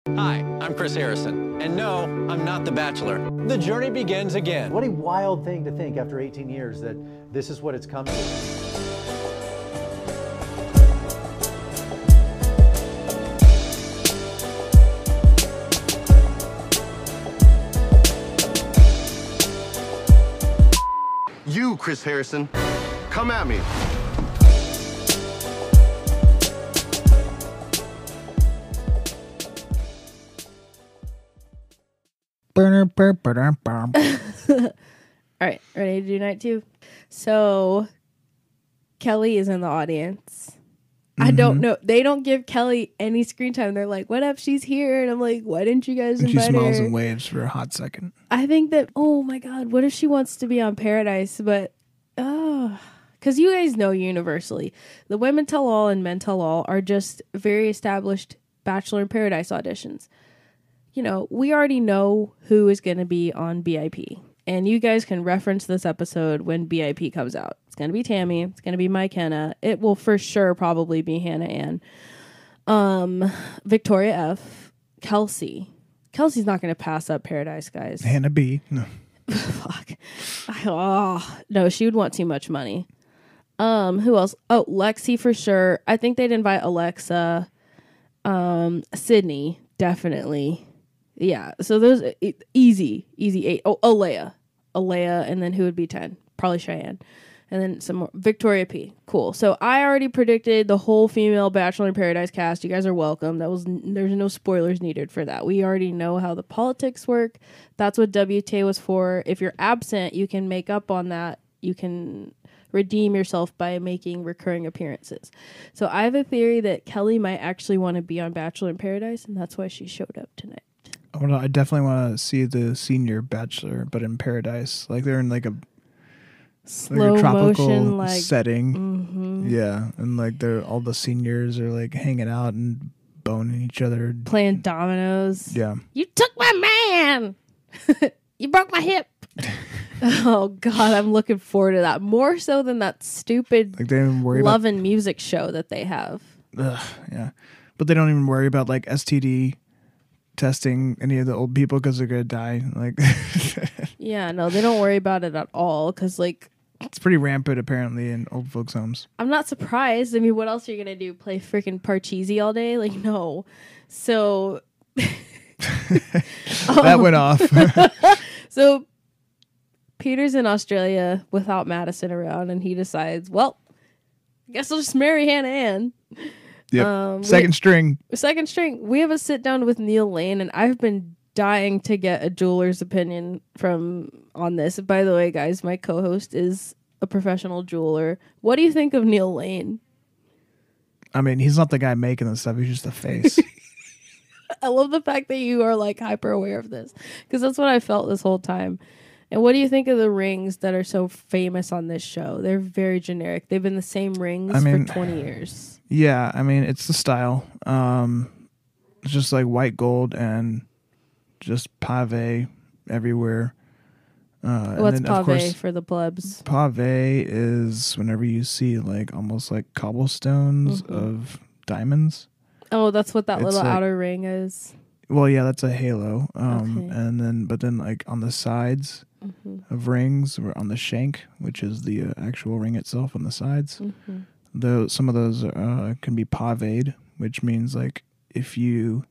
Hi, I'm Chris Harrison, and no, I'm not The Bachelor. The journey begins again. What a wild thing to think after 18 years that this is what it's come to. You, Chris Harrison, come at me. All right, ready to do night two? So, Kelly is in the audience. I don't know. They don't give Kelly any screen time. They're like, what up? She's here. And I'm like, why didn't you guys invite her? She smiles and waves for a hot second. I think that, oh my God, what if she wants to be on Paradise? But, because you guys know universally, the Women Tell All and Men Tell All are just very established Bachelor in Paradise auditions. You know, we already know who is going to be on BIP. And you guys can reference this episode when BIP comes out. It's going to be Tammy. It's going to be Mike Henna. It will for sure probably be Hannah Ann. Victoria F. Kelsey. Kelsey's not going to pass up Paradise, guys. Hannah B. No. Fuck. No, she would want too much money. Who else? Oh, Lexi for sure. I think they'd invite Alexa. Sydney, definitely. Yeah, so those easy 8. Oh, Alea, and then who would be 10? Probably Cheyenne, and then some more. Victoria P. Cool. So I already predicted the whole female Bachelor in Paradise cast. You guys are welcome. There's no spoilers needed for that. We already know how the politics work. That's what WTA was for. If you're absent, you can make up on that. You can redeem yourself by making recurring appearances. So I have a theory that Kelly might actually want to be on Bachelor in Paradise, and that's why she showed up tonight. I definitely want to see the senior Bachelor, but in Paradise. Like they're in like a slow tropical motion setting. Mm-hmm. Yeah, and like all the seniors are like hanging out and boning each other, playing dominoes. Yeah. You took my man. You broke my hip. Oh God, I'm looking forward to that more so than that stupid like they don't even worry love and music show that they have. Yeah, but they don't even worry about like STD testing any of the old people because they're gonna die. Like, yeah, no, they don't worry about it at all because like it's pretty rampant apparently in old folks' homes. I'm not surprised. I mean, what else are you gonna do? Play freaking Parcheesi all day? Like, no. So that went off. So Peter's in Australia without Madison around, and he decides, well, I guess I'll just marry Hannah Ann. Yep. Second string. We have a sit down with Neil Lane, and I've been dying to get a jeweler's opinion on this. By the way, guys, my co-host is a professional jeweler. What do you think of Neil Lane? I mean, he's not the guy making the stuff. He's just the face. I love the fact that you are like hyper aware of this because that's what I felt this whole time. And what do you think of the rings that are so famous on this show? They're very generic. They've been the same rings for 20 years. Yeah, I mean, it's the style. It's just like white gold and just pave everywhere. What's pave for the plebs? Pave is whenever you see like almost like cobblestones of diamonds. Oh, that's what that little outer ring is. Well, yeah, that's a halo. Okay. But then like on the sides of rings or on the shank, which is the actual ring itself on the sides, some of those can be paved, which means like if you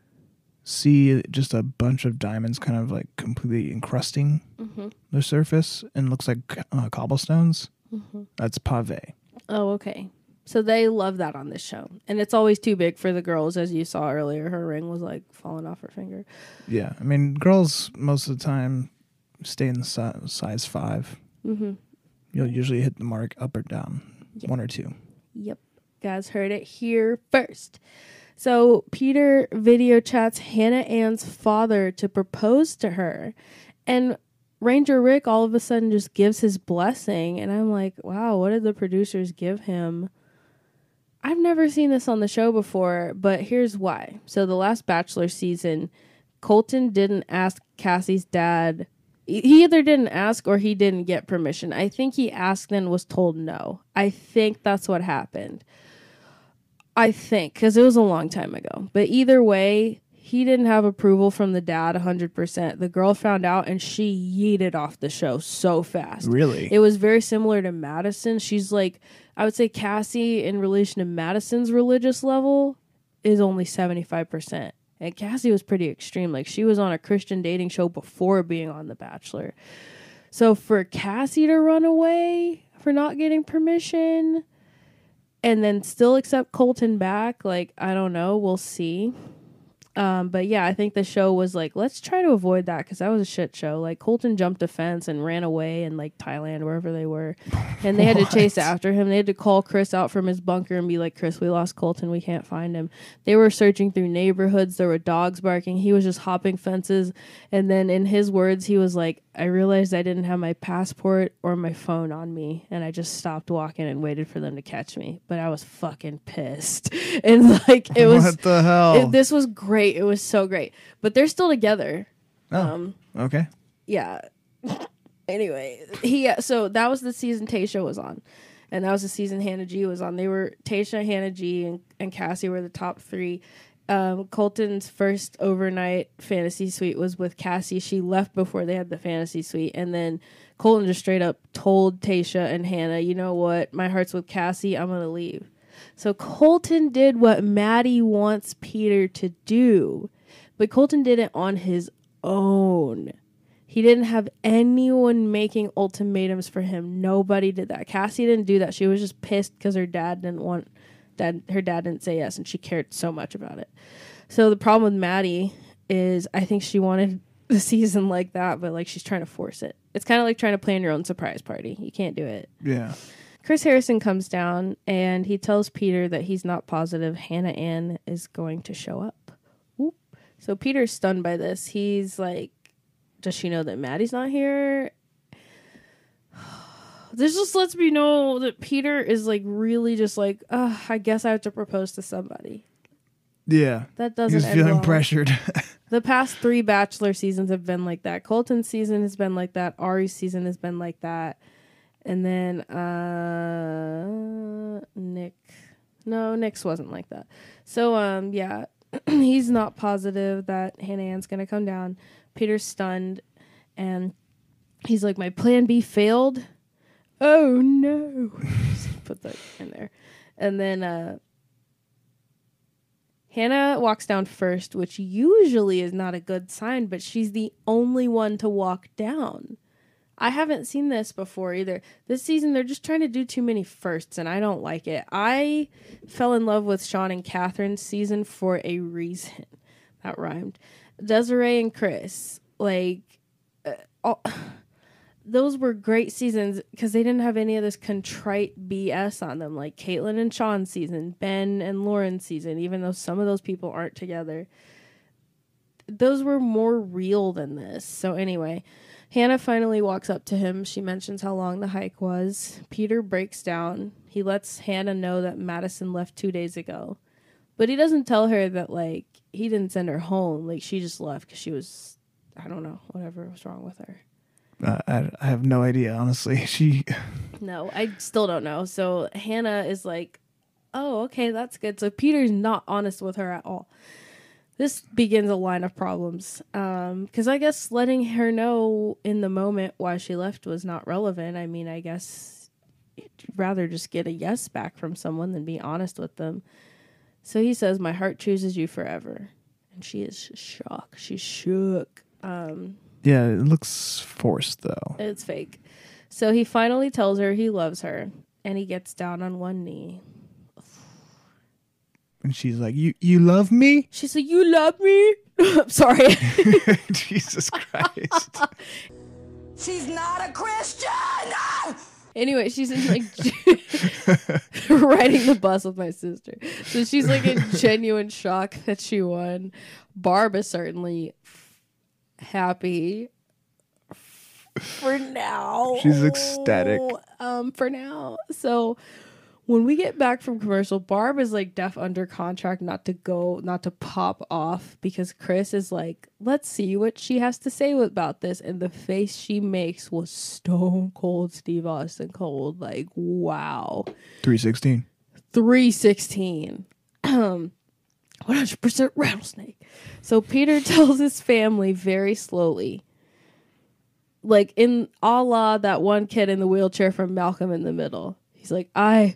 see just a bunch of diamonds kind of like completely encrusting the surface and looks like cobblestones, that's pave. Oh, okay. So they love that on this show. And it's always too big for the girls, as you saw earlier. Her ring was like falling off her finger. Yeah. I mean, girls most of the time stay in the size 5. You'll usually hit the mark up or down, 1 or 2. Yep. Guys heard it here first. So Peter video chats Hannah Ann's father to propose to her. And Ranger Rick all of a sudden just gives his blessing. And I'm like, wow, what did the producers give him? I've never seen this on the show before, but here's why. So the last Bachelor season, Colton didn't ask Cassie's dad. He either didn't ask or he didn't get permission. I think he asked and was told no. I think that's what happened. I think, because it was a long time ago. But either way, he didn't have approval from the dad 100%. The girl found out and she yeeted off the show so fast. Really? It was very similar to Madison. She's like, I would say Cassie in relation to Madison's religious level is only 75%. And Cassie was pretty extreme. Like, she was on a Christian dating show before being on The Bachelor. So for Cassie to run away for not getting permission and then still accept Colton back, like, I don't know. We'll see. But yeah, I think the show was like, let's try to avoid that because that was a shit show. Like, Colton jumped a fence and ran away in like Thailand, wherever they were. And they had to chase after him. They had to call Chris out from his bunker and be like, Chris, we lost Colton. We can't find him. They were searching through neighborhoods. There were dogs barking. He was just hopping fences. And then in his words, he was like, I realized I didn't have my passport or my phone on me. And I just stopped walking and waited for them to catch me. But I was fucking pissed. And like, it was... What the hell? This was great. It was so great. But they're still together. Oh, okay. Yeah. Anyway, so that was the season Tayshia was on. And that was the season Hannah G was on. They were Tayshia, Hannah G, and Cassie were the top three. Colton's first overnight fantasy suite was with Cassie. She left before they had the fantasy suite. And then Colton just straight up told Tayshia and Hannah, you know what? My heart's with Cassie. I'm going to leave. So Colton did what Maddie wants Peter to do. But Colton did it on his own. He didn't have anyone making ultimatums for him. Nobody did that. Cassie didn't do that. She was just pissed because her dad didn't say yes, and she cared so much about it. So the problem with Maddie is I think she wanted the season like that, but like she's trying to force it. It's kind of like trying to plan your own surprise party. You can't do it. Yeah. Chris Harrison comes down and he tells Peter that he's not positive Hannah Ann is going to show up. Whoop. So Peter's stunned by this. He's like, does she know that Maddie's not here? This just lets me know that Peter is like really just like, I guess I have to propose to somebody. Yeah. That doesn't He's end feeling well. pressured. The past 3 Bachelor seasons have been like that. Colton's season has been like that. Ari's season has been like that. And then Nick's wasn't like that. So yeah, he's not positive that Hannah Ann's gonna come down. Peter's stunned and he's like, my plan B failed. Oh no. Just put that in there. And then Hannah walks down first, which usually is not a good sign, but she's the only one to walk down. I haven't seen this before either. This season, they're just trying to do too many firsts, and I don't like it. I fell in love with Sean and Catherine's season for a reason. That rhymed. Desiree and Chris, like, those were great seasons because they didn't have any of this contrite BS on them, like Caitlyn and Sean's season, Ben and Lauren's season, even though some of those people aren't together. Those were more real than this. So anyway, Hannah finally walks up to him. She mentions how long the hike was. Peter breaks down. He lets Hannah know that Madison left 2 days ago. But he doesn't tell her that, like, he didn't send her home. Like, she just left because she was, I don't know, whatever was wrong with her. I have no idea, honestly. No, I still don't know. So Hannah is like, oh, okay, that's good. So Peter's not honest with her at all. This begins a line of problems. Because I guess letting her know in the moment why she left was not relevant. I mean, I guess you'd rather just get a yes back from someone than be honest with them. So he says, my heart chooses you forever. And she is shocked. She's shook. Yeah, it looks forced, though. It's fake. So he finally tells her he loves her. And he gets down on one knee. And she's like, you love me? She's like, you love me? I'm sorry. Jesus Christ. She's not a Christian! Anyway, she's in like riding the bus with my sister. So she's like in genuine shock that she won. Barb is certainly happy for now. She's ecstatic. For now. So when we get back from commercial, Barb is like deaf under contract not to pop off because Chris is like, let's see what she has to say about this. And the face she makes was stone cold Steve Austin cold. Like, wow. 316. 100% rattlesnake. So Peter tells his family very slowly, like in a la that one kid in the wheelchair from Malcolm in the Middle. He's like, I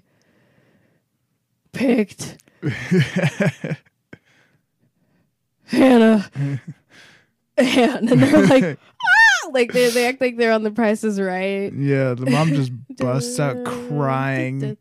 picked Hannah. And they're like, ah! Like they act like they're on The Price is Right. Yeah, the mom just busts out crying.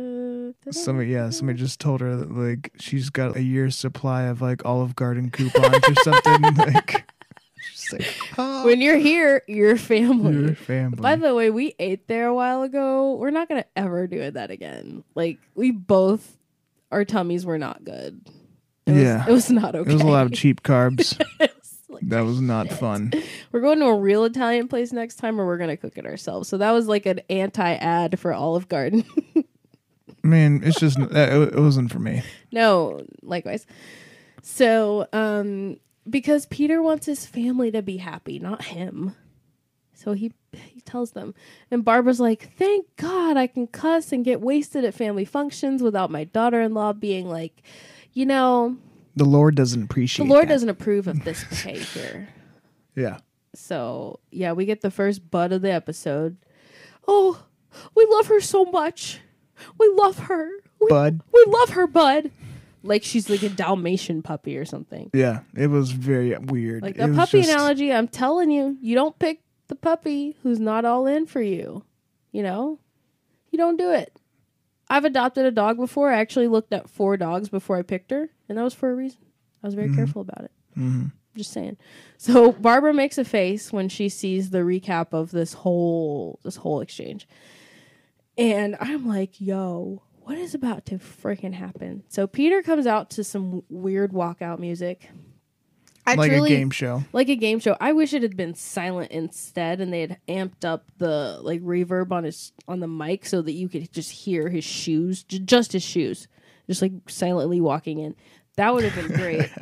Somebody just told her that like she's got a year's supply of like Olive Garden coupons or something. Like, she's like, oh. When you're here, you're family. Your family. By the way, we ate there a while ago. We're not gonna ever do that again. Like we both, our tummies were not good. It was not okay. It was a lot of cheap carbs. Like, that was not fun. We're going to a real Italian place next time, or we're gonna cook it ourselves. So that was like an anti-ad for Olive Garden. Man, it's just it wasn't for me. No, likewise. So, because Peter wants his family to be happy, not him. So he tells them. And Barbara's like, thank God I can cuss and get wasted at family functions without my daughter-in-law being like, you know, the Lord doesn't appreciate the Lord that. doesn't approve of this behavior. Yeah. So, yeah, we get the first bud of the episode. Oh, we love her so much. We love her. Bud. We love her, Bud. Like she's like a Dalmatian puppy or something. Yeah, it was very weird. Like the puppy analogy, I'm telling you, you don't pick the puppy who's not all in for you. You know? You don't do it. I've adopted a dog before. I actually looked at 4 dogs before I picked her, and that was for a reason. I was very careful about it. Mm-hmm. Just saying. So Barbara makes a face when she sees the recap of this whole exchange. And I'm like, yo, what is about to freaking happen? So Peter comes out to some weird walkout music. Like a game show. Like a game show. I wish it had been silent instead, and they had amped up the like reverb on the mic so that you could just hear his shoes, just his shoes, just like silently walking in. That would have been great.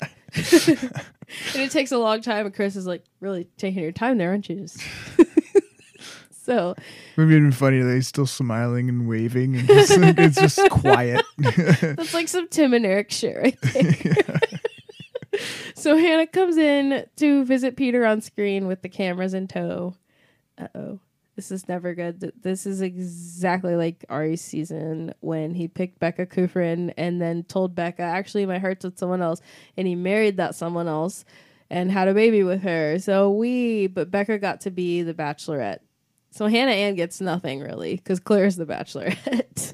And it takes a long time, and Chris is like, really taking your time there, aren't you? So it would have been funny that he's still smiling and waving, and just, like, it's just quiet. That's like some Tim and Eric shit right there. So Hannah comes in to visit Peter on screen with the cameras in tow. Uh-oh. This is never good. This is exactly like Ari's season when he picked Becca Kufrin and then told Becca, actually, my heart's with someone else. And he married that someone else and had a baby with her. But Becca got to be the Bachelorette. So Hannah Ann gets nothing, really, because Claire's the Bachelorette.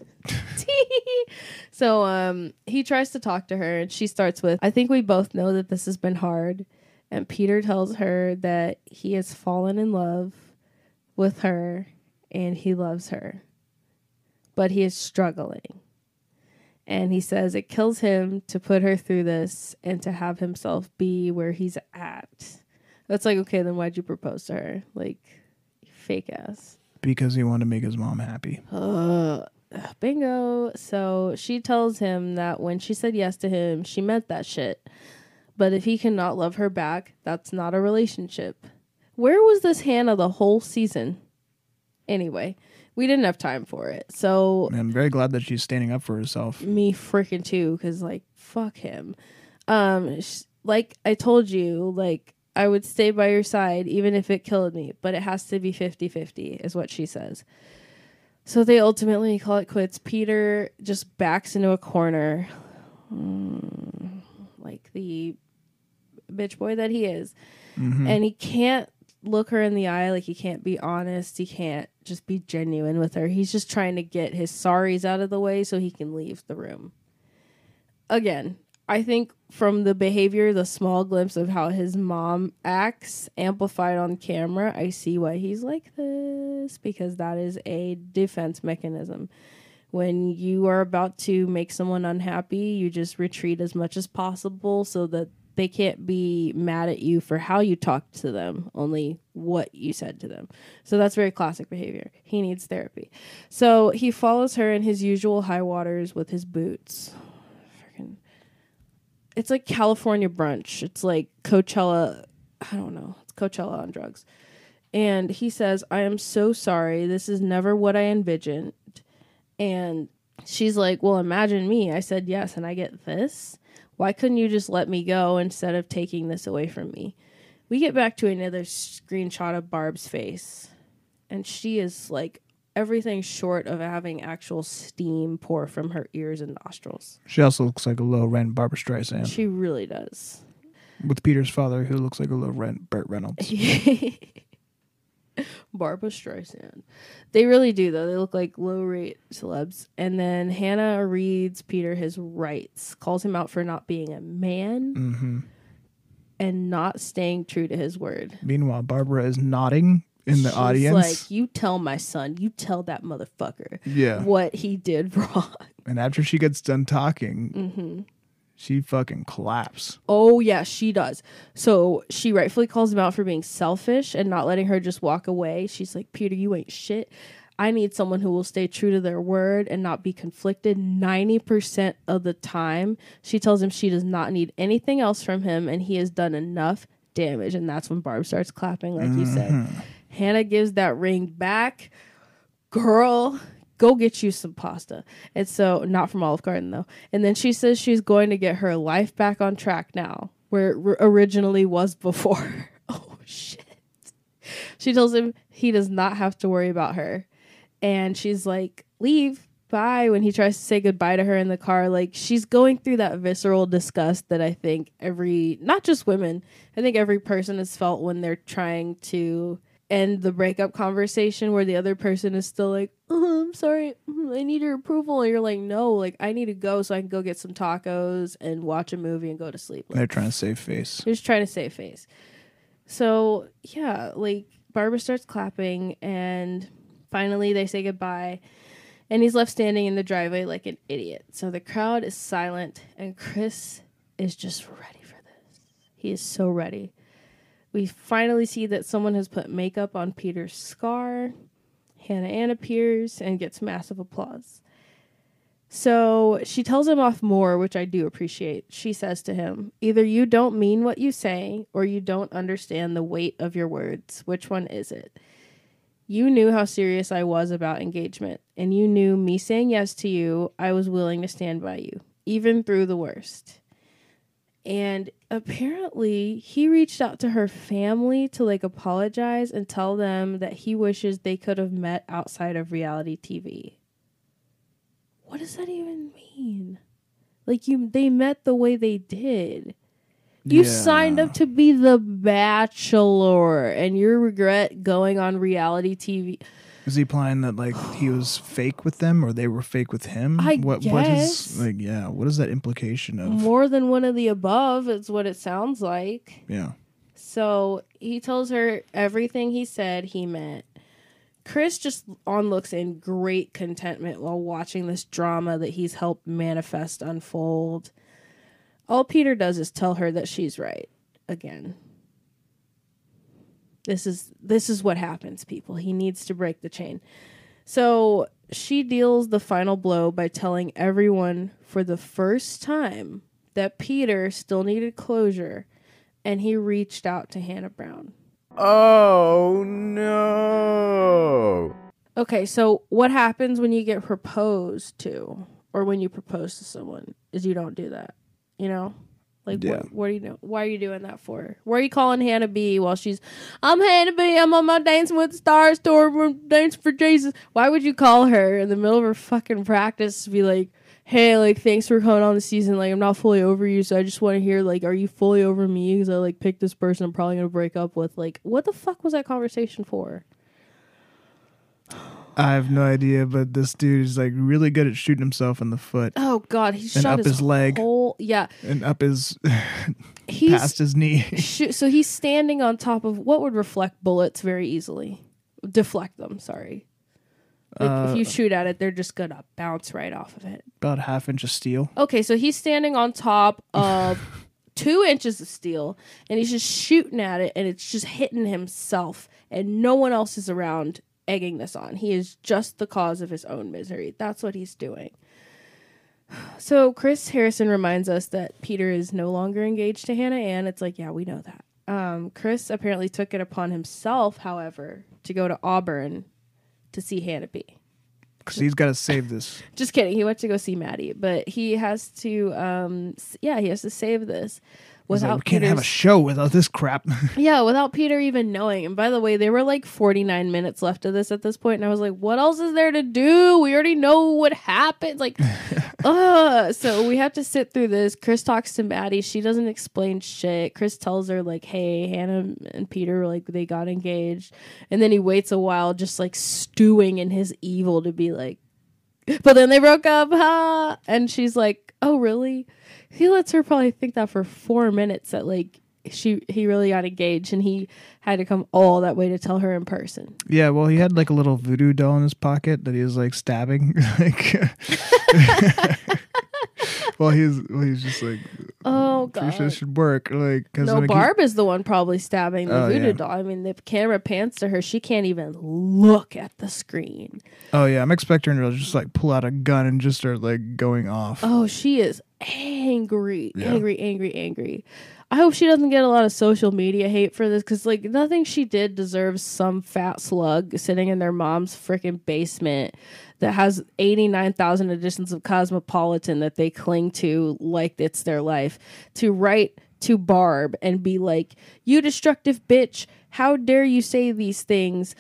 So he tries to talk to her, and she starts with, I think we both know that this has been hard. And Peter tells her that he has fallen in love with her, and he loves her. But he is struggling. And he says it kills him to put her through this and to have himself be where he's at. That's like, okay, then why'd you propose to her? Like, fake ass. Because he wanted to make his mom happy. Bingo. So she tells him that when she said yes to him, she meant that shit. But if he cannot love her back, that's not a relationship. Where was this Hannah the whole season? Anyway, we didn't have time for it. So I'm very glad that she's standing up for herself. Me freaking too, because like, fuck him. Like I told you, like, I would stay by your side even if it killed me, but it has to be 50-50 is what she says. So they ultimately call it quits. Peter just backs into a corner like the bitch boy that he is. Mm-hmm. And he can't look her in the eye. Like, he can't be honest. He can't just be genuine with her. He's just trying to get his sorries out of the way so he can leave the room. Again, I think from the behavior, the small glimpse of how his mom acts amplified on camera, I see why he's like this, because that is a defense mechanism. When you are about to make someone unhappy, you just retreat as much as possible so that they can't be mad at you for how you talked to them, only what you said to them. So that's very classic behavior. He needs therapy. So he follows her in his usual high waters with his boots. It's like California brunch. It's like Coachella. I don't know. It's Coachella on drugs. And he says, I am so sorry. This is never what I envisioned. And she's like, well, imagine me. I said yes, and I get this. Why couldn't you just let me go instead of taking this away from me? We get back to another screenshot of Barb's face, and she is like everything short of having actual steam pour from her ears and nostrils. She also looks like a low-rent Barbara Streisand. She really does. With Peter's father, who looks like a low-rent Burt Reynolds. Barbara Streisand. They really do, though. They look like low-rate celebs. And then Hannah reads Peter his rights, calls him out for not being a man and not staying true to his word. Meanwhile, Barbara is nodding in the audience. Like, you tell my son, you tell that motherfucker what he did wrong. And after she gets done talking, she fucking claps. Oh, yeah, she does. So she rightfully calls him out for being selfish and not letting her just walk away. She's like, Peter, you ain't shit. I need someone who will stay true to their word and not be conflicted 90% of the time. She tells him she does not need anything else from him and he has done enough damage. And that's when Barb starts clapping, like you said. Hannah gives that ring back. Girl, go get you some pasta. And so, not from Olive Garden, though. And then she says she's going to get her life back on track now, where it originally was before. Oh, shit. She tells him he does not have to worry about her. And she's like, leave, bye, when he tries to say goodbye to her in the car. Like, she's going through that visceral disgust that I think not just women, I think every person has felt when they're trying to end the breakup conversation where the other person is still like, oh, I'm sorry, I need your approval. And you're like, no, like, I need to go so I can go get some tacos and watch a movie and go to sleep. Like, they're trying to save face. They're just trying to save face. So, yeah, like, Barbara starts clapping and finally they say goodbye. And he's left standing in the driveway like an idiot. So the crowd is silent and Chris is just ready for this. He is so ready. We finally see that someone has put makeup on Peter's scar. Hannah Ann appears and gets massive applause. So she tells him off more, which I do appreciate. She says to him, either you don't mean what you say or you don't understand the weight of your words. Which one is it? You knew how serious I was about engagement, and you knew me saying yes to you, I was willing to stand by you, even through the worst. And apparently he reached out to her family to like apologize and tell them that he wishes they could have met outside of reality TV. What does that even mean? Like they met the way they did. You signed up to be the Bachelor and you regret going on reality TV. Is he implying that like he was fake with them or they were fake with him? What is like what is that implication of? More than one of the above is what it sounds like. Yeah. So he tells her everything he said he meant. Chris just looks in great contentment while watching this drama that he's helped manifest unfold. All Peter does is tell her that she's right again. This is what happens, people. He needs to break the chain. So she deals the final blow by telling everyone for the first time that Peter still needed closure, and he reached out to Hannah Brown. Oh, no. Okay, so what happens when you get proposed to, or when you propose to someone, is you don't do that, you know? Like, what are you doing? Why are you doing that for? Why are you calling Hannah B while I'm Hannah B, I'm on my Dancing with the Stars tour, we're dancing for Jesus. Why would you call her in the middle of her fucking practice to be like, hey, like, thanks for coming on the season. Like, I'm not fully over you, so I just want to hear, like, are you fully over me? Because I, like, picked this person I'm probably going to break up with. Like, what the fuck was that conversation for? I have no idea, but this dude is like really good at shooting himself in the foot. Oh God, he shot up his leg, and up his past his knee. So he's standing on top of what would reflect bullets very easily, deflect them. Sorry, like if you shoot at it, they're just gonna bounce right off of it. About a half-inch of steel. Okay, so he's standing on top of 2 inches of steel, and he's just shooting at it, and it's just hitting himself, and no one else is around egging this on. He is just the cause of his own misery. That's what he's doing. So Chris Harrison reminds us that Peter is no longer engaged to Hannah Ann. It's like, yeah, we know that. Chris apparently took it upon himself, however, to go to Auburn to see Hannah B. because he's got to save this. Just kidding. He went to go see Maddie, but he has to, he has to save this He's like, without we can't have a Peter's- show without this crap. Yeah, without Peter even knowing. And by the way, there were like 49 minutes left of this at this point, and I was like, what else is there to do? We already know what happened. Like, so we have to sit through this. Chris talks to Maddie. She doesn't explain shit. Chris tells her, like, hey, Hannah and Peter, like, they got engaged. And then he waits a while, just like stewing in his evil to be like, but then they broke up, huh? And she's like, oh, really? He lets her probably think that for 4 minutes that like he really got engaged, and he had to come all that way to tell her in person. Yeah, well, he had like a little voodoo doll in his pocket that he was like stabbing. Like, well, he's just like, Oh pretty sure god. this should work. Like, cause No, when it Barb is the one probably stabbing the Oh, voodoo yeah. doll. I mean, the camera pans to her. She can't even look at the screen. oh yeah, I'm expecting her to just like pull out a gun and just start like going off. Oh, she is angry, Yeah. angry. I hope she doesn't get a lot of social media hate for this, because like nothing she did deserves some fat slug sitting in their mom's freaking basement that has 89,000 editions of Cosmopolitan that they cling to like it's their life, to write to Barb and be like, you destructive bitch, how dare you say these things,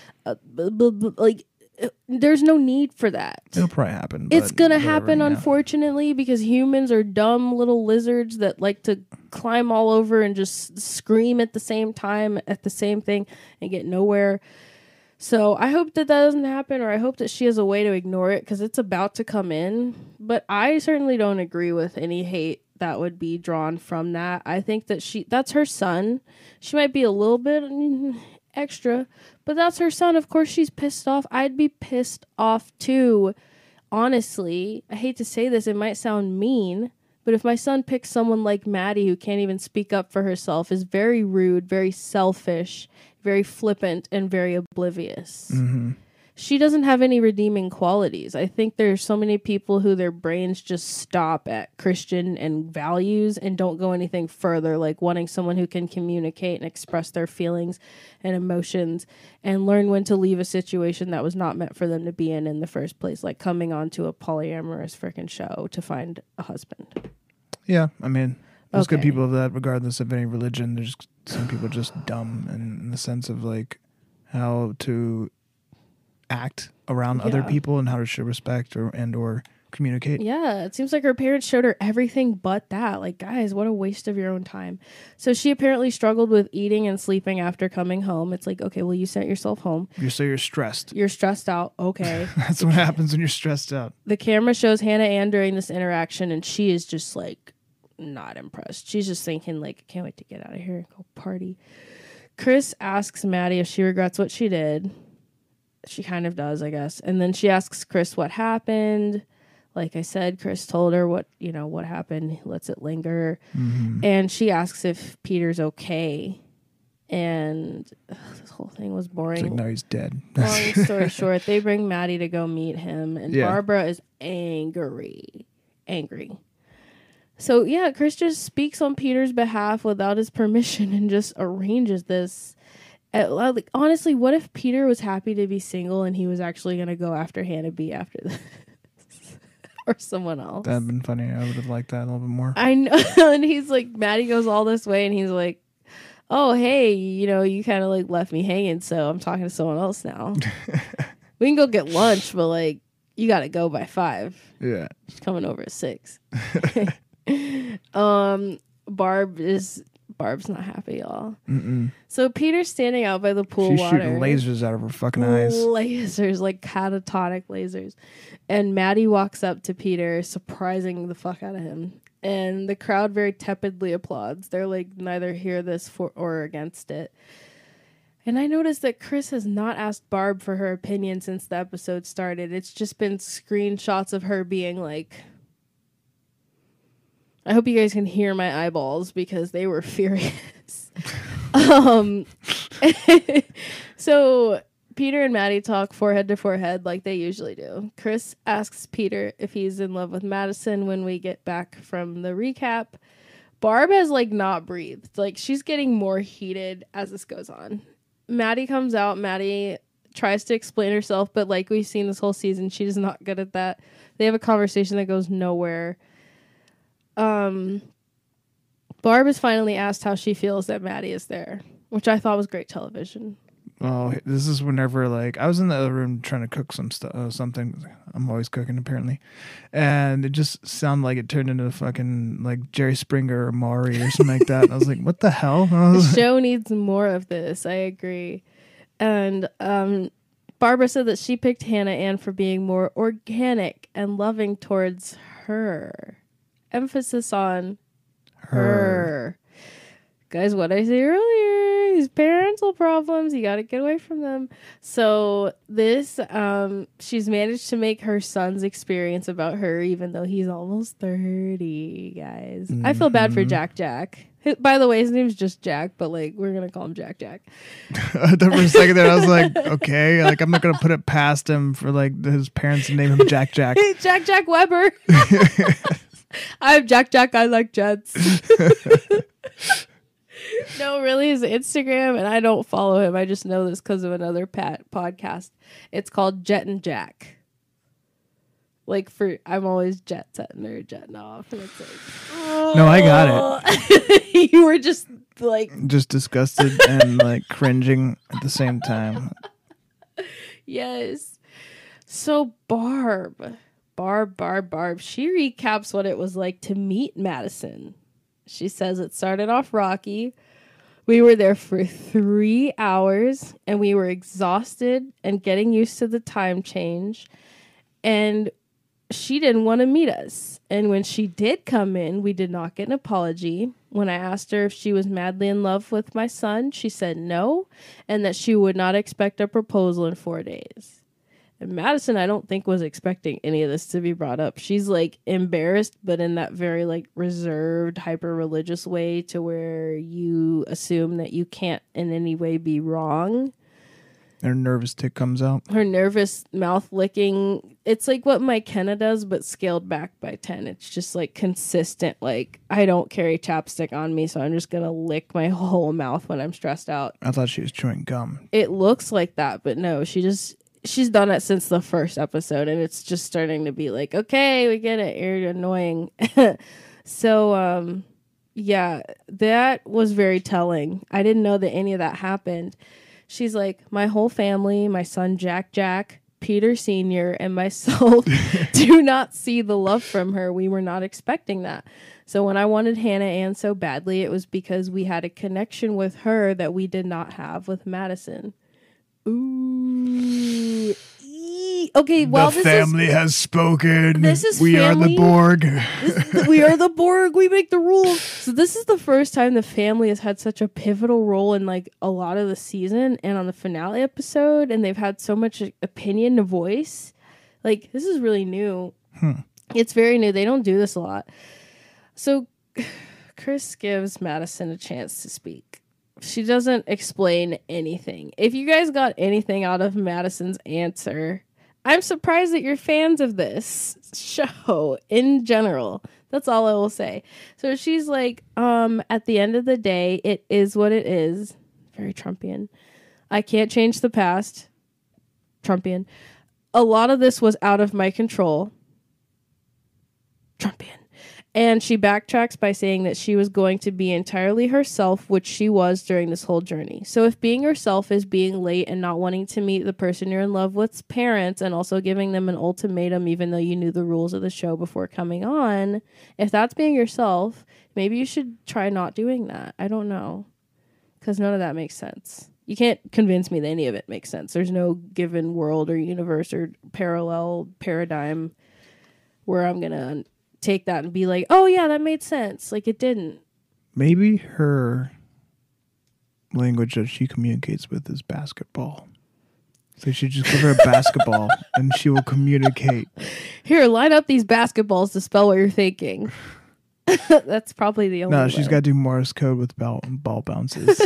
like there's no need for that. It'll probably happen. It's but gonna whatever, happen, yeah. unfortunately, because humans are dumb little lizards that like to climb all over and just scream at the same time at the same thing and get nowhere. So I hope that doesn't happen, or I hope that she has a way to ignore it, because it's about to come in. But I certainly don't agree with any hate that would be drawn from that. I think that that's her son. She might be a little bit extra, but that's her son. Of course she's pissed off. I'd be pissed off too. Honestly, I hate to say this, it might sound mean, but if my son picks someone like Maddie, who can't even speak up for herself, is very rude, very selfish, very flippant, and very oblivious. She doesn't have any redeeming qualities. I think there's so many people who their brains just stop at Christian and values and don't go anything further, like wanting someone who can communicate and express their feelings and emotions and learn when to leave a situation that was not meant for them to be in the first place, like coming onto a polyamorous freaking show to find a husband. Yeah, I mean, there's good Okay. people of that, regardless of any religion. There's some people just dumb in the sense of like how to act around other Yeah. people and how to show respect or communicate. Yeah, it seems like her parents showed her everything but that. Like, guys, what a waste of your own time. So she apparently struggled with eating and sleeping after coming home. It's like, okay, well, you sent yourself home. You're stressed. You're stressed out. Okay. That's what happens when you're stressed out. The camera shows Hannah Ann during this interaction, and she is just like not impressed. She's just thinking, like, I can't wait to get out of here and go party. Chris asks Maddie if she regrets what she did. She kind of does, I guess. And then she asks Chris what happened. Like I said, Chris told her what happened. He lets it linger. And she asks if Peter's okay. And this whole thing was boring. It's like, no, he's dead. Long story short, they bring Maddie to go meet him. And Yeah. Barbara is angry. So, yeah, Chris just speaks on Peter's behalf without his permission and just arranges this. Like, honestly, what if Peter was happy to be single and he was actually going to go after Hannah B after this? Or someone else? That'd been funny. I would have liked that a little bit more. I know. And he's like, Maddie goes all this way and he's like, oh, hey, you kind of like left me hanging, so I'm talking to someone else now. We can go get lunch, but like, you got to go by 5. Yeah. She's coming over at 6. Barb's not happy, y'all. So Peter's standing out by the pool She's water. shooting lasers out of her fucking eyes. Lasers, like catatonic lasers. And Maddie walks up to Peter, surprising the fuck out of him. And the crowd very tepidly applauds. They're like neither here this for or against it. And I noticed that Chris has not asked Barb for her opinion since the episode started. It's just been screenshots of her being like, I hope you guys can hear my eyeballs because they were furious. So Peter and Maddie talk forehead to forehead like they usually do. Chris asks Peter if he's in love with Madison when we get back from the recap. Barb has like not breathed. Like she's getting more heated as this goes on. Maddie comes out. Maddie tries to explain herself, but like we've seen this whole season, she is not good at that. They have a conversation that goes nowhere. Barb is finally asked how she feels that Maddie is there, which I thought was great television. Oh, this is whenever like I was in the other room trying to cook something. I'm always cooking apparently, and it just sounded like it turned into fucking like Jerry Springer or Maury or something like that. And I was like, what the hell? The show needs more of this. I agree. And Barbara said that she picked Hannah Ann for being more organic and loving towards her. Emphasis on her. Guys, what I said earlier, these parental problems, you got to get away from them. So this, she's managed to make her son's experience about her, even though he's almost 30, guys. I feel bad for Jack. By the way, his name's just Jack, but like we're going to call him Jack. For a second there, I was like, okay, like I'm not going to put it past him for like his parents to name him Jack. Jack Weber. I'm Jack. I like jets. No, really, his Instagram, and I don't follow him. I just know this because of another podcast. It's called Jet and Jack. Like I'm always jet setting or jetting off, and it's like, oh. No, I got it. You were just like just disgusted and like cringing at the same time. Yes. So Barb, she recaps what it was like to meet Madison. She says it started off rocky. We were there for 3 hours and we were exhausted and getting used to the time change. And she didn't want to meet us. And when she did come in, we did not get an apology. When I asked her if she was madly in love with my son, she said no, and that she would not expect a proposal in 4 days. And Madison, I don't think, was expecting any of this to be brought up. She's like embarrassed, but in that very like reserved, hyper religious way to where you assume that you can't in any way be wrong. Her nervous tick comes out. Her nervous mouth licking. It's like what McKenna does, but scaled back by 10. It's just like consistent. Like, I don't carry chapstick on me, so I'm just going to lick my whole mouth when I'm stressed out. I thought she was chewing gum. It looks like that, but no, she's done it since the first episode, and it's just starting to be like, okay, we get it. You're annoying. So, yeah, that was very telling. I didn't know that any of that happened. She's like, my whole family, my son Jack, Peter Sr., and myself do not see the love from her. We were not expecting that. So when I wanted Hannah Ann so badly, it was because we had a connection with her that we did not have with Madison. Ooh. Okay, well, the family has spoken. We are the Borg. We are the Borg. We make the rules. So this is the first time the family has had such a pivotal role in like a lot of the season and on the finale episode, and they've had so much opinion to voice. Like, this is really new. It's very new. They don't do this a lot. So Chris gives Madison a chance to speak. She doesn't explain anything. If you guys got anything out of Madison's answer, I'm surprised that you're fans of this show in general. That's all I will say. So she's like, at the end of the day, it is what it is. Very Trumpian. I can't change the past. Trumpian. A lot of this was out of my control. Trumpian. And she backtracks by saying that she was going to be entirely herself, which she was during this whole journey. So if being yourself is being late and not wanting to meet the person you're in love with's parents and also giving them an ultimatum even though you knew the rules of the show before coming on, if that's being yourself, maybe you should try not doing that. I don't know. Because none of that makes sense. You can't convince me that any of it makes sense. There's no given world or universe or parallel paradigm where I'm going to take that and be like, oh yeah, that made sense. Like, it didn't. Maybe her language that she communicates with is basketball. So she just give her a basketball and she will communicate. Here, line up these basketballs to spell what you're thinking. That's probably the only way. No, she's got to do Morse code with ball bounces.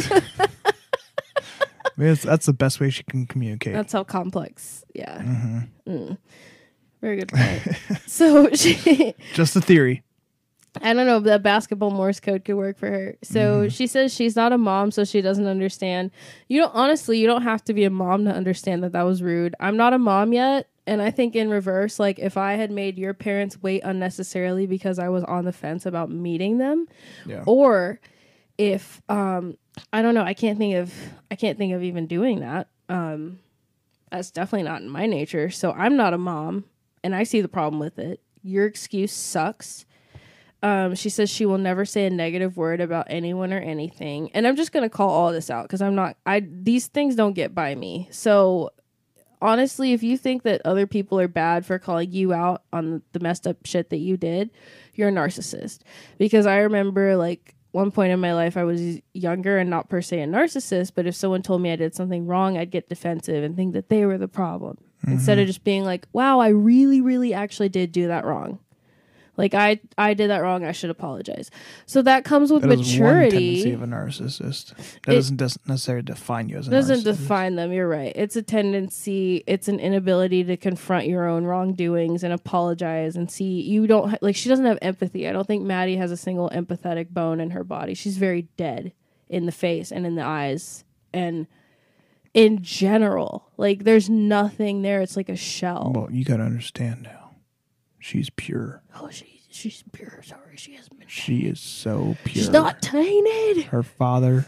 That's the best way she can communicate. That's how complex. Yeah. Mm-hmm. Very good point. So she just a theory. I don't know if that basketball Morse code could work for her. So she says she's not a mom, so she doesn't understand. You don't have to be a mom to understand that was rude. I'm not a mom yet. And I think in reverse, like if I had made your parents wait unnecessarily because I was on the fence about meeting them, or if I don't know, I can't think of even doing that. That's definitely not in my nature. So I'm not a mom, and I see the problem with it. Your excuse sucks. She says she will never say a negative word about anyone or anything. And I'm just going to call all this out because these things don't get by me. So honestly, if you think that other people are bad for calling you out on the messed up shit that you did, you're a narcissist. Because I remember like one point in my life, I was younger and not per se a narcissist, but if someone told me I did something wrong, I'd get defensive and think that they were the problem. Instead of just being like, wow, I really, really actually did do that wrong. Like, I did that wrong. I should apologize. So that comes with maturity. That is one tendency of a narcissist. That doesn't necessarily define you as a narcissist. Doesn't define them. You're right. It's a tendency. It's an inability to confront your own wrongdoings and apologize and see. You don't like. She doesn't have empathy. I don't think Maddie has a single empathetic bone in her body. She's very dead in the face and in the eyes and in general. Like, there's nothing there. It's like a shell. Well, you got to understand now. She's pure. Oh, she's pure. Sorry, she hasn't been. She is so pure. She's not tainted. Her father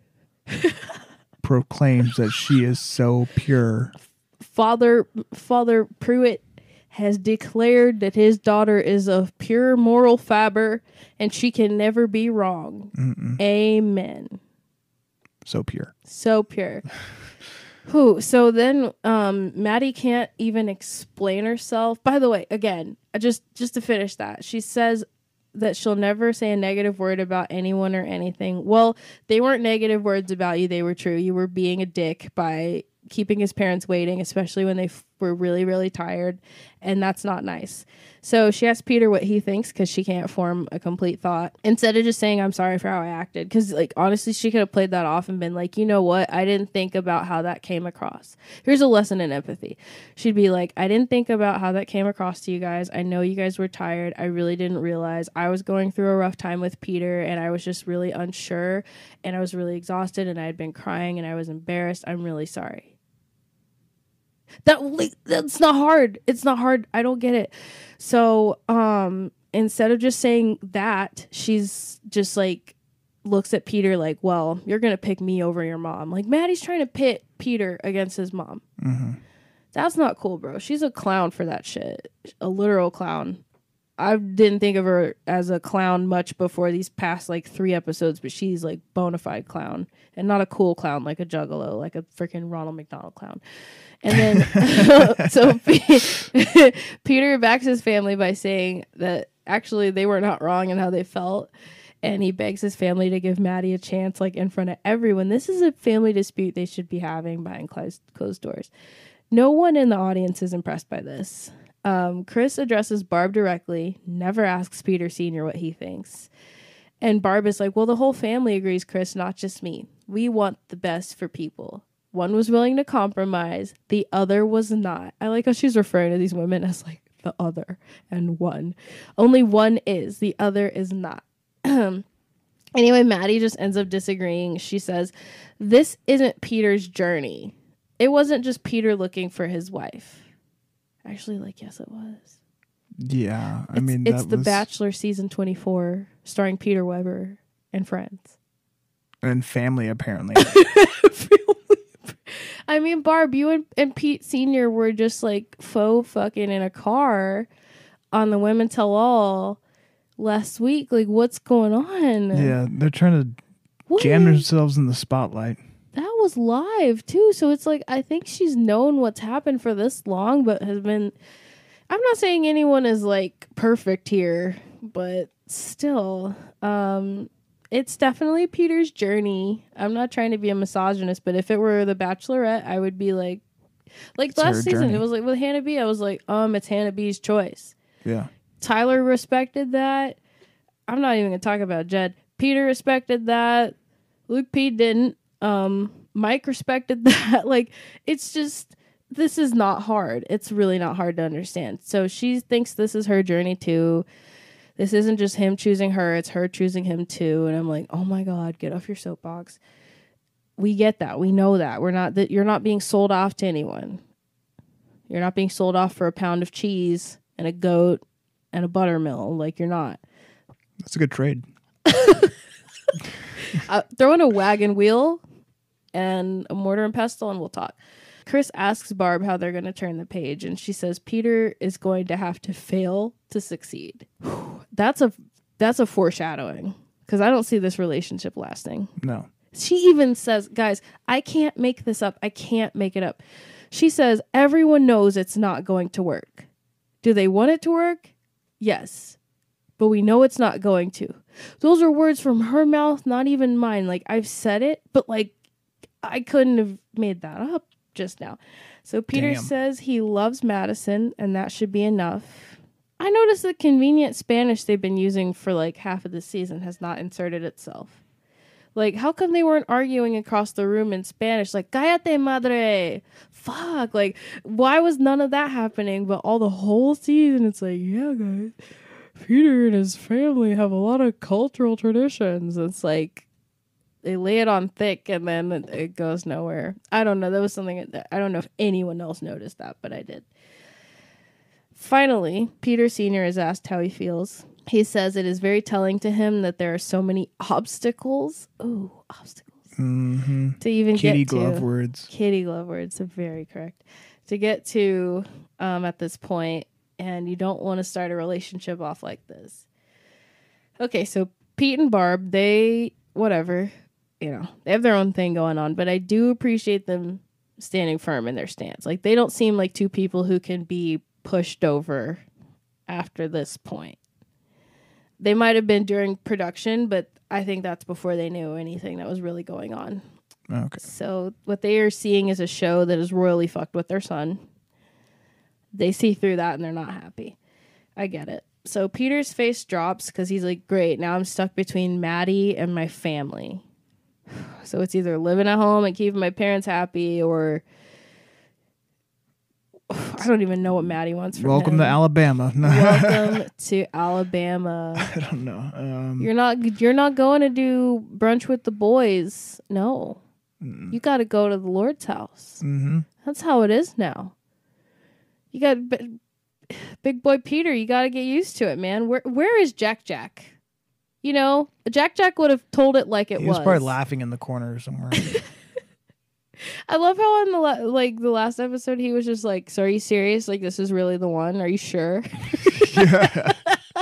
proclaims that she is so pure. Father Pruitt has declared that his daughter is of pure moral fiber and she can never be wrong. Amen. So pure. So pure. So then Maddie can't even explain herself. By the way, again, just to finish that, she says that she'll never say a negative word about anyone or anything. Well, they weren't negative words about you. They were true. You were being a dick by keeping his parents waiting, especially when they were really, really tired. And that's not nice. So she asked Peter what he thinks because she can't form a complete thought instead of just saying, I'm sorry for how I acted. Because, like, honestly, she could have played that off and been like, you know what? I didn't think about how that came across. Here's a lesson in empathy. She'd be like, I didn't think about how that came across to you guys. I know you guys were tired. I really didn't realize I was going through a rough time with Peter and I was just really unsure and I was really exhausted and I had been crying and I was embarrassed. I'm really sorry. That's not hard. It's not hard. I don't get it. So instead of just saying that, she's just like looks at Peter like, well, you're gonna pick me over your mom. Like, Maddie's trying to pit Peter against his mom. That's not cool, bro. She's a clown for that shit. A literal clown. I didn't think of her as a clown much before these past like 3 episodes, but she's like bona fide clown and not a cool clown like a juggalo, like a freaking Ronald McDonald clown. And then so Peter backs his family by saying that actually they were not wrong in how they felt. And he begs his family to give Maddie a chance, like in front of everyone. This is a family dispute they should be having behind closed doors. No one in the audience is impressed by this. Chris addresses Barb directly, never asks Peter Sr. what he thinks. And Barb is like, well, the whole family agrees, Chris, not just me. We want the best for people. One was willing to compromise. The other was not. I like how she's referring to these women as like the other and one. Only one is. The other is not. Anyway, Maddie just ends up disagreeing. She says, this isn't Peter's journey. It wasn't just Peter looking for his wife. Actually, like, yes, it was. Yeah, it's The Bachelor season 24, starring Peter Weber and friends. And family, apparently. I mean, Barb, you and Pete Sr. were just like faux fucking in a car on the Women Tell All last week. Like, what's going on? Yeah, they're trying to jam themselves in the spotlight. That was live too, so it's like I think she's known what's happened for this long, but has been. I'm not saying anyone is like perfect here, but still, it's definitely Peter's journey. I'm not trying to be a misogynist, but if it were The Bachelorette, I would be like last season, journey. It was like with Hannah B. I was like, it's Hannah B's choice. Yeah, Tyler respected that. I'm not even gonna talk about Jed. Peter respected that. Luke P. didn't. Mike respected that. Like, it's just, this is not hard. It's really not hard to understand. So she thinks this is her journey too. This isn't just him choosing her, it's her choosing him too. And I'm like, oh my God, get off your soapbox. We get that. We know that. You're not being sold off to anyone. You're not being sold off for a pound of cheese and a goat and a buttermill. Like, you're not. That's a good trade. Throw in a wagon wheel and a mortar and pestle and we'll talk. Chris asks Barb how they're going to turn the page, and she says Peter is going to have to fail to succeed. That's a foreshadowing, because I don't see this relationship lasting. No. She even says, guys, I can't make this up. I can't make it up. She says, everyone knows it's not going to work. Do they want it to work? Yes. But we know it's not going to. Those are words from her mouth, not even mine. Like, I've said it, but like, I couldn't have made that up just now. So Peter says he loves Madison, and that should be enough. I noticed the convenient Spanish they've been using for like half of the season has not inserted itself. Like, how come they weren't arguing across the room in Spanish? Like, cállate, madre. Fuck. Like, why was none of that happening? But all the whole season, it's like, yeah, guys, Peter and his family have a lot of cultural traditions. It's like, they lay it on thick and then it goes nowhere. I don't know. That was something that I don't know if anyone else noticed that, but I did. Finally, Peter Sr. is asked how he feels. He says it is very telling to him that there are so many obstacles. Ooh, obstacles. Mm-hmm. To even Kitty get to. glove words. Kitty glove words. Very correct. To get to at this point, and you don't want to start a relationship off like this. Okay, so Pete and Barb, they have their own thing going on, but I do appreciate them standing firm in their stance. Like, they don't seem like two people who can be pushed over after this point. They might have been during production, but I think that's before they knew anything that was really going on. Okay. So what they are seeing is a show that is royally fucked with their son. They see through that and they're not happy. I get it. So Peter's face drops because he's like, great, now I'm stuck between Maddie and my family. So it's either living at home and keeping my parents happy, or I don't even know what Maddie wants from Welcome him. to Alabama. Welcome to Alabama. I don't know. You're not going to do brunch with the boys. No. You got to go to the Lord's house. Mm-hmm. That's how it is now. You got big boy Peter. You got to get used to it, man. Where is Jack Jack? You know, Jack would have told it like it was. He was probably laughing in the corner somewhere. I love how on the last episode he was just like, "So are you serious? Like, this is really the one? Are you sure?" Yeah.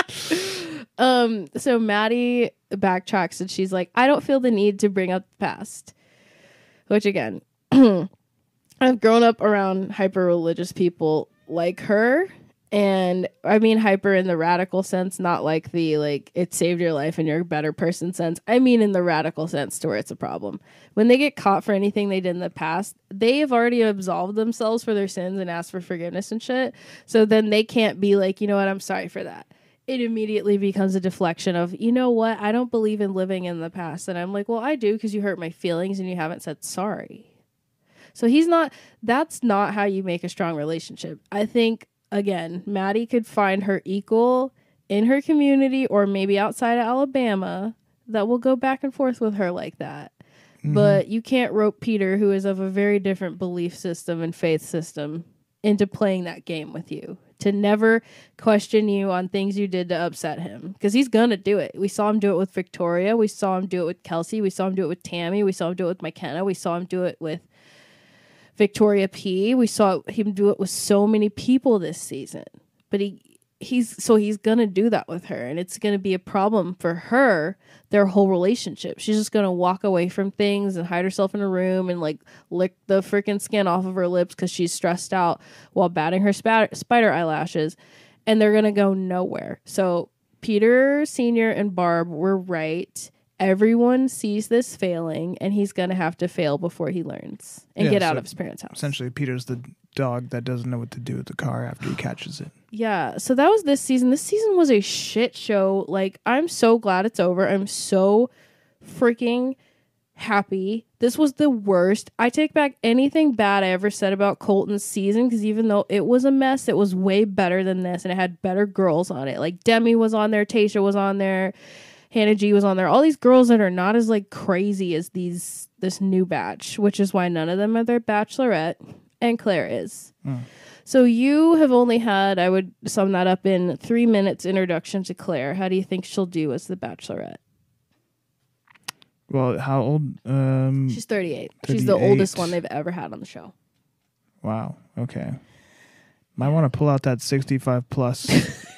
So Maddie backtracks and she's like, "I don't feel the need to bring up the past," which again, I've grown up around hyper religious people like her. And I mean hyper in the radical sense, not like the like it saved your life and you're a better person sense. I mean in the radical sense to where it's a problem. When they get caught for anything they did in the past, they have already absolved themselves for their sins and asked for forgiveness and shit. So then they can't be like, you know what, I'm sorry for that. It immediately becomes a deflection of, you know what, I don't believe in living in the past. And I'm like, well, I do, because you hurt my feelings and you haven't said sorry. So that's not how you make a strong relationship. I think, again, Maddie could find her equal in her community or maybe outside of Alabama that will go back and forth with her like that. Mm-hmm. But you can't rope Peter, who is of a very different belief system and faith system, into playing that game with you. To never question you on things you did to upset him. Because he's going to do it. We saw him do it with Victoria. We saw him do it with Kelsey. We saw him do it with Tammy. We saw him do it with McKenna. We saw him do it with Victoria P. We saw him do it with so many people this season. But he's going to do that with her. And it's going to be a problem for her, their whole relationship. She's just going to walk away from things and hide herself in a room and like lick the freaking skin off of her lips because she's stressed out while batting her spider eyelashes. And they're going to go nowhere. So Peter Sr. and Barb were right. Everyone sees this failing, and he's going to have to fail before he learns and get out of his parents' house. Essentially, Peter's the dog that doesn't know what to do with the car after he catches it. Yeah, so that was this season. This season was a shit show. Like, I'm so glad it's over. I'm so freaking happy. This was the worst. I take back anything bad I ever said about Colton's season, because even though it was a mess, it was way better than this, and it had better girls on it. Like Demi was on there, Tayshia was on there, Hannah G was on there. All these girls that are not as like crazy as this new batch, which is why none of them are their bachelorette, and Claire is. So you have only had, I would sum that up in 3 minutes introduction to Claire. How do you think she'll do as the bachelorette? Well, how old? She's 38. She's the 38. oldest one they've ever had on the show. Wow. Okay. Might want to pull out that 65 plus,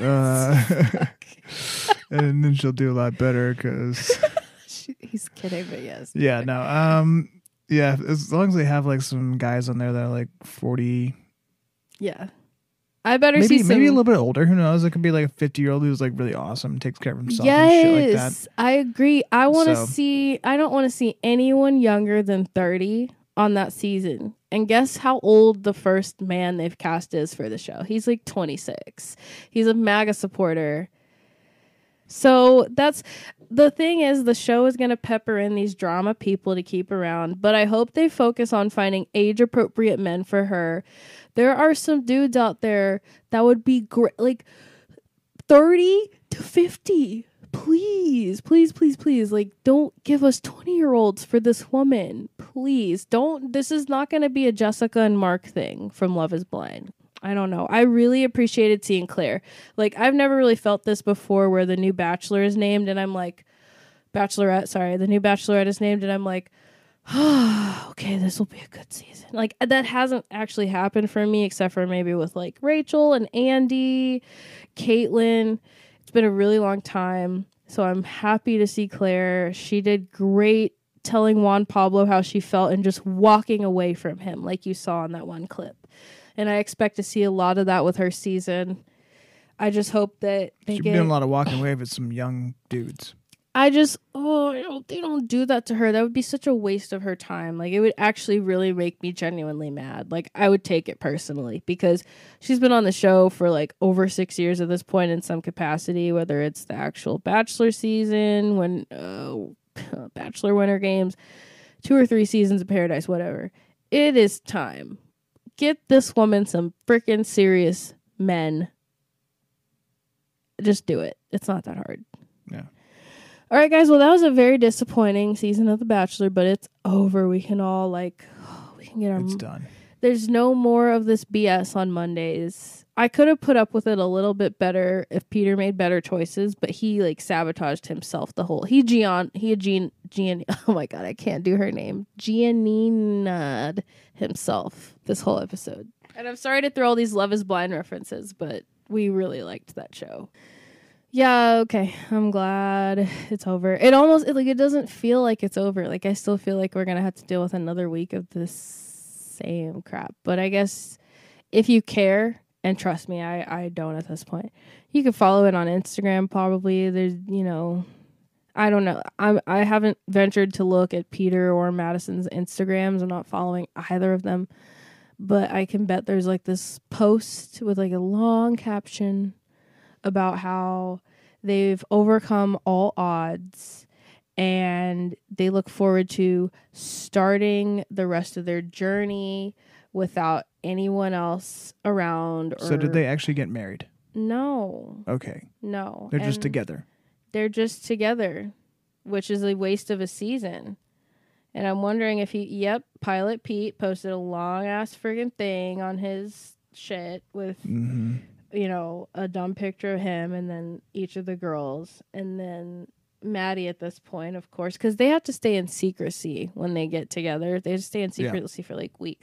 and then she'll do a lot better because. He's kidding, but yes. Yeah. No. Yeah. As long as they have like some guys on there that are like 40. Yeah. I better see some... maybe a little bit older. Who knows? It could be like a 50-year-old who's like really awesome, takes care of himself and shit like that. I agree. I don't want to see anyone younger than 30 on that season. And guess how old the first man they've cast is for the show? He's like 26. He's a MAGA supporter. So that's the thing, is the show is going to pepper in these drama people to keep around, but I hope they focus on finding age appropriate men for her. There are some dudes out there that would be great, like 30 to 50. Please, please, please, please. Like, don't give us 20-year-olds for this woman. Please don't. This is not going to be a Jessica and Mark thing from Love is Blind. I don't know. I really appreciated seeing Claire. Like, I've never really felt this before where the new Bachelor is named and I'm like, the new Bachelorette is named and I'm like, oh, okay, this will be a good season. Like, that hasn't actually happened for me except for maybe with like Rachel and Andy, Caitlin. It's been a really long time. So I'm happy to see Claire. She did great telling Juan Pablo how she felt and just walking away from him like you saw in that one clip. And I expect to see a lot of that with her season. I just hope that She's been doing a lot of walking away with some young dudes. I hope they don't do that to her. That would be such a waste of her time. Like, it would actually really make me genuinely mad. Like, I would take it personally because she's been on the show for like over 6 years at this point in some capacity, whether it's the actual Bachelor season, when Bachelor Winter Games, 2 or 3 seasons of Paradise, whatever. It is time. Get this woman some freaking serious men. Just do it. It's not that hard. Yeah. All right, guys. Well, that was a very disappointing season of The Bachelor, but it's over. We can all we can get our... It's done. There's no more of this BS on Mondays. I could have put up with it a little bit better if Peter made better choices, but he like sabotaged himself the whole... oh my God, I can't do her name. Giannina himself this whole episode. And I'm sorry to throw all these Love is Blind references, but we really liked that show. Yeah, okay. I'm glad it's over. It doesn't feel like it's over. Like, I still feel like we're going to have to deal with another week of this same crap. But I guess if you care, and trust me, I don't at this point, you can follow it on Instagram probably. There's, I don't know. I haven't ventured to look at Peter or Madison's Instagrams. I'm not following either of them. But I can bet there's like this post with like a long caption about how they've overcome all odds and they look forward to starting the rest of their journey without anyone else around. So did they actually get married? No. Okay. No. They're just together. They're just together, which is a waste of a season. And I'm wondering if Pilot Pete posted a long ass friggin' thing on his shit with, a dumb picture of him and then each of the girls. And then Maddie at this point, of course, because they have to stay in secrecy when they get together. They just stay in secrecy for like weeks.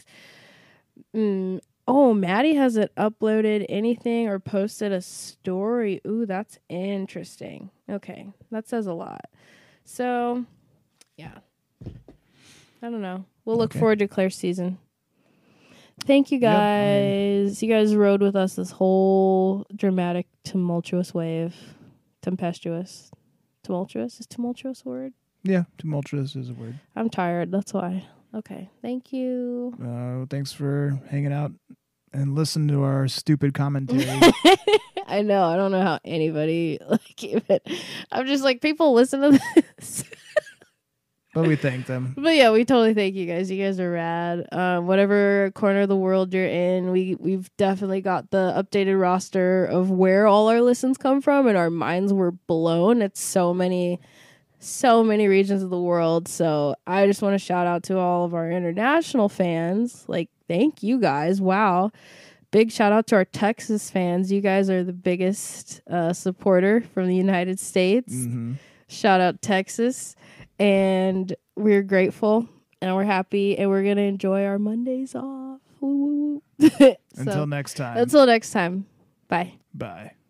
Oh, Maddie hasn't uploaded anything or posted a story. Ooh, that's interesting. Okay, that says a lot. So, yeah. I don't know. We'll look forward to Claire's season. Thank you guys. You guys rode with us this whole dramatic, tumultuous wave. Tempestuous. Tumultuous? Is tumultuous a word? Yeah, tumultuous is a word. I'm tired. That's why. Okay. Thank you. Thanks for hanging out and listening to our stupid commentary. I know. I don't know how anybody even... I'm just like, people listen to this. But we thank them. But yeah, we totally thank you guys. You guys are rad. Whatever corner of the world you're in, we've definitely got the updated roster of where all our listens come from, and our minds were blown. It's so many regions of the world. So I just want to shout out to all of our international fans. Like, thank you guys. Wow. Big shout out to our Texas fans. You guys are the biggest supporter from the United States. Mm-hmm. Shout out Texas. And we're grateful and we're happy and we're going to enjoy our Mondays off. Until next time. Until next time. Bye. Bye.